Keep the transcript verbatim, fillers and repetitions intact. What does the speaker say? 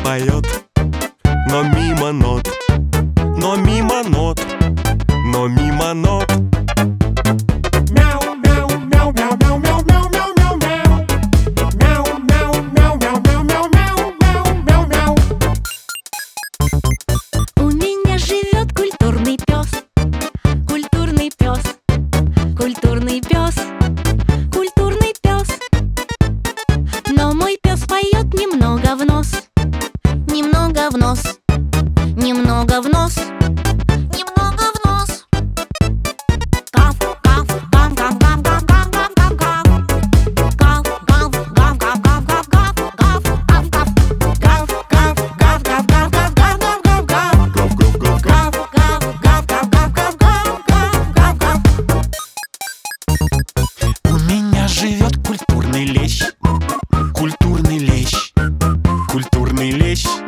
поет, но мимо нот, но мимо нот, но мимо нот. Мяу, мяу, мяу, мяу, мяу, мяу, мяу, мяу, мяу, мяу. Мяу, мяу, мяу, мяу, мяу, мяу, мяу, мяу, мяу, мяу. У меня живет культурный пес, культурный пес, культурный пес, культурный пес. Но мой пес поет немного в нос, немного в нос, немного в нос, немного в нос. Гав, гав, гав, гав, гав, гав, гав, гав, гав, гав. Гав, гав, гав, гав, гав, гав, гав, гав, гав, гав. Гав, гав, гав, гав, гав, гав, гав, гав, гав, гав. Гав, гав, гав. Гав, гав, гав, гав, гав, гав, гав, гав, гав. У меня живет культурный лещ, культурный лещ, культурный лещ.